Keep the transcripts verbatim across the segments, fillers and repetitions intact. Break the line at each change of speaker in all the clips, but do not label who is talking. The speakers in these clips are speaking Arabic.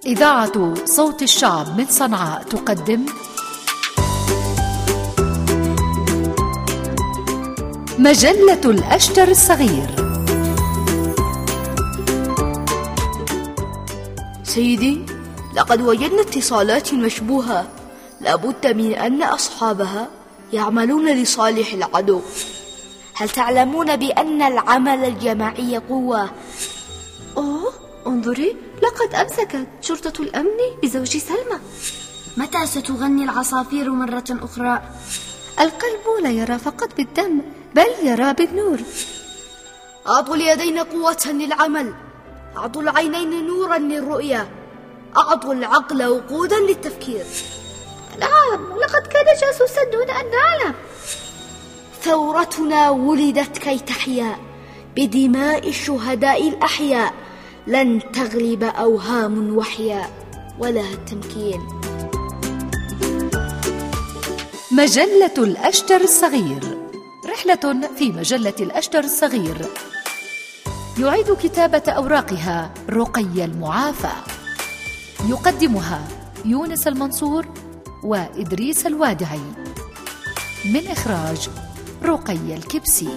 إذاعة صوت الشعب من صنعاء تقدم مجلة الأشتر الصغير.
سيدي، لقد وجدنا اتصالات مشبوهة، لابد من أن أصحابها يعملون لصالح العدو. هل تعلمون بأن العمل الجماعي قوة؟
أوه، انظري، لقد أمسكت شرطة الأمن بزوج سلمى.
متى ستغني العصافير مرة أخرى؟
القلب لا يرى فقط بالدم، بل يرى بالنور.
أعطوا اليدين قوة للعمل، أعطوا العينين نورا للرؤية، أعطوا العقل وقودا للتفكير.
نعم، لقد كان جاسوسا دون أن نعلم.
ثورتنا ولدت كي تحيا بدماء الشهداء الأحياء، لن تغلب أوهام وحياء ولا التمكين.
مجلة الأشتر الصغير، رحلة في مجلة الأشتر الصغير. يعيد كتابة أوراقها رقية المعافى، يقدمها يونس المنصور وإدريس الوادعي، من إخراج رقية الكبسي.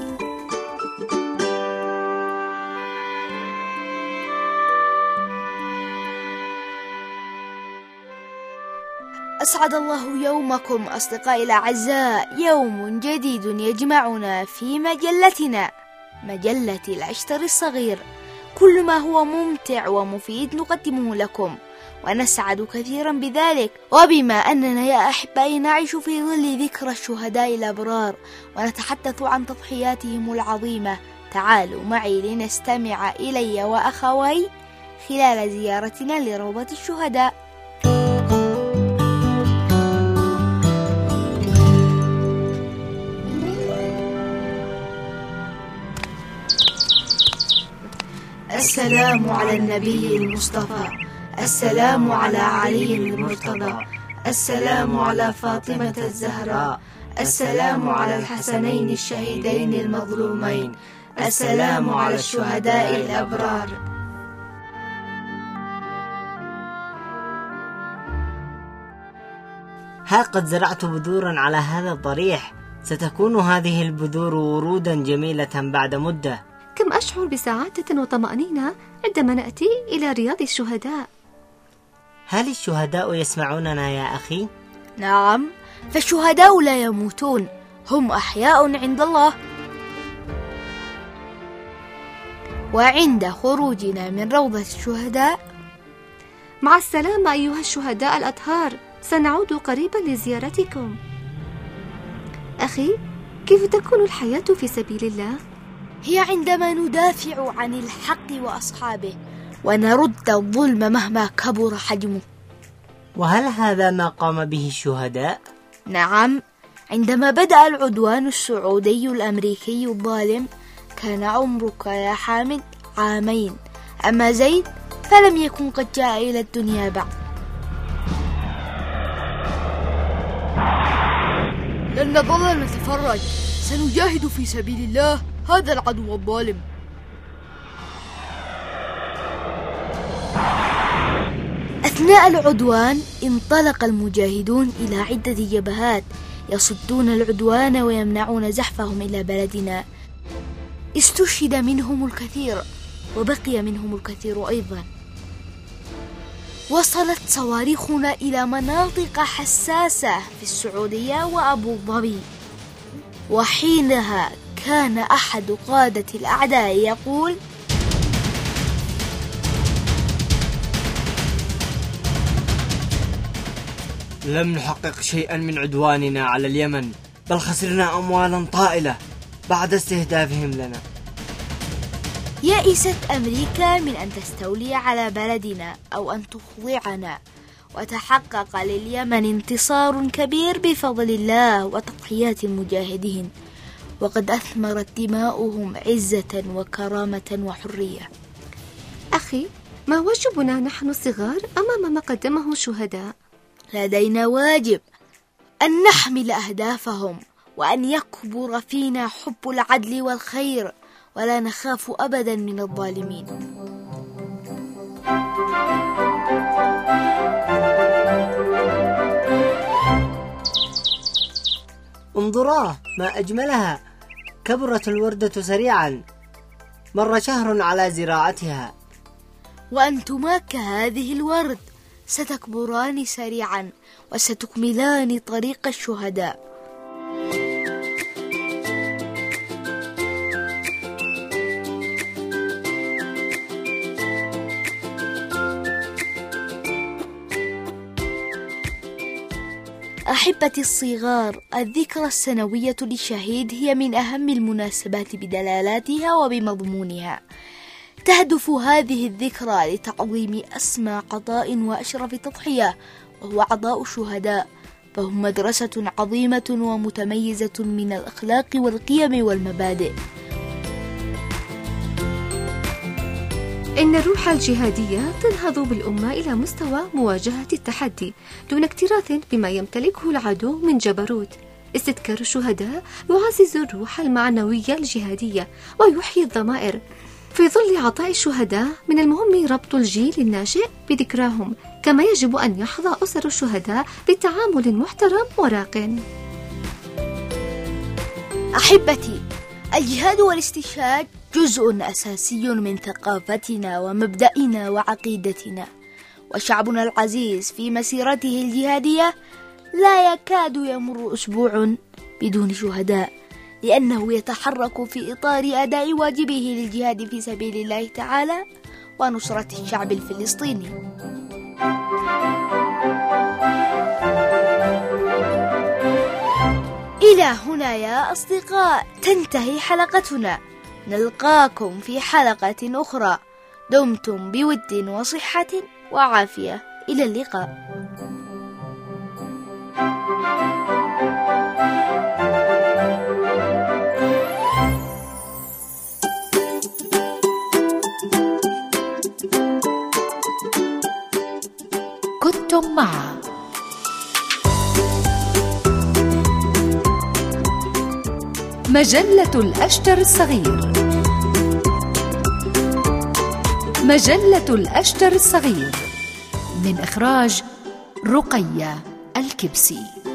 أسعد الله يومكم أصدقائي الأعزاء، يوم جديد يجمعنا في مجلتنا مجلة الأشتر الصغير. كل ما هو ممتع ومفيد نقدمه لكم، ونسعد كثيرا بذلك. وبما أننا يا أحبائي نعيش في ظل ذكرى الشهداء الأبرار ونتحدث عن تضحياتهم العظيمة، تعالوا معي لنستمع إلي وأخوي خلال زيارتنا لروضة الشهداء. السلام على النبي المصطفى، السلام على علي المرتضى، السلام على فاطمة الزهراء، السلام على الحسنين الشهيدين المظلومين، السلام على الشهداء الأبرار.
ها قد زرعت بذورا على هذا الضريح، ستكون هذه البذور ورودا جميلة بعد مدة.
كم أشعر بسعادة وطمأنينة عندما نأتي إلى رياض الشهداء.
هل الشهداء يسمعوننا يا أخي؟
نعم، فالشهداء لا يموتون، هم أحياء عند الله. وعند خروجنا من روضة الشهداء،
مع السلامة أيها الشهداء الأطهار، سنعود قريبا لزيارتكم. أخي، كيف تكون الحياة في سبيل الله؟
هي عندما ندافع عن الحق وأصحابه ونرد الظلم مهما كبر حجمه.
وهل هذا ما قام به الشهداء؟
نعم، عندما بدأ العدوان السعودي الأمريكي الظالم كان عمرك يا حامد عامين، أما زيد فلم يكن قد جاء إلى الدنيا بعد. لن نظل نتفرج، سنجاهد في سبيل الله هذا العدو الظالم. أثناء العدوان انطلق المجاهدون إلى عدة جبهات يصدون العدوان ويمنعون زحفهم إلى بلدنا. استشهد منهم الكثير وبقي منهم الكثير أيضا. وصلت صواريخنا إلى مناطق حساسة في السعودية وأبو ظبي، وحينها كان أحد قادة الأعداء يقول:
لم نحقق شيئا من عدواننا على اليمن، بل خسرنا أموالا طائلة بعد استهدافهم لنا.
يئست أمريكا من أن تستولي على بلدنا أو أن تخضعنا، وتحقق لليمن انتصار كبير بفضل الله وتضحيات المجاهدين، وقد أثمرت دماؤهم عزة وكرامة وحرية.
أخي، ما واجبنا نحن الصغار أمام ما قدمه الشهداء؟
لدينا واجب أن نحمل أهدافهم، وأن يكبر فينا حب العدل والخير، ولا نخاف أبدا من الظالمين.
انظراه ما أجملها، كبرت الوردة سريعا، مر شهر على زراعتها.
وأنتما كهذه الورد، ستكبران سريعا وستكملان طريق الشهداء. أحبتي الصغار، الذكرى السنوية للشهيد هي من أهم المناسبات بدلالاتها وبمضمونها. تهدف هذه الذكرى لتعظيم أسمى قضاء وأشرف تضحية، وهو عطاء الشهداء، فهم مدرسة عظيمة ومتميزة من الأخلاق والقيم والمبادئ.
إن الروح الجهادية تنهض بالأمة إلى مستوى مواجهة التحدي دون اكتراث بما يمتلكه العدو من جبروت. استذكار الشهداء يعزز الروح المعنوية الجهادية ويحيي الضمائر. في ظل عطاء الشهداء من المهم ربط الجيل الناشئ بذكراهم، كما يجب أن يحظى أسر الشهداء بتعامل محترم وراق.
أحبتي، الجهاد والاستشهاد جزء أساسي من ثقافتنا ومبدأنا وعقيدتنا، وشعبنا العزيز في مسيرته الجهادية لا يكاد يمر أسبوع بدون شهداء، لأنه يتحرك في إطار أداء واجبه للجهاد في سبيل الله تعالى ونصرة الشعب الفلسطيني. إلى هنا يا أصدقاء تنتهي حلقتنا، نلقاكم في حلقة أخرى. دمتم بود وصحة وعافية، إلى اللقاء.
كنتم مع مجلة الأشتر الصغير. مجلة الأشتر الصغير من إخراج رقية الكبسي.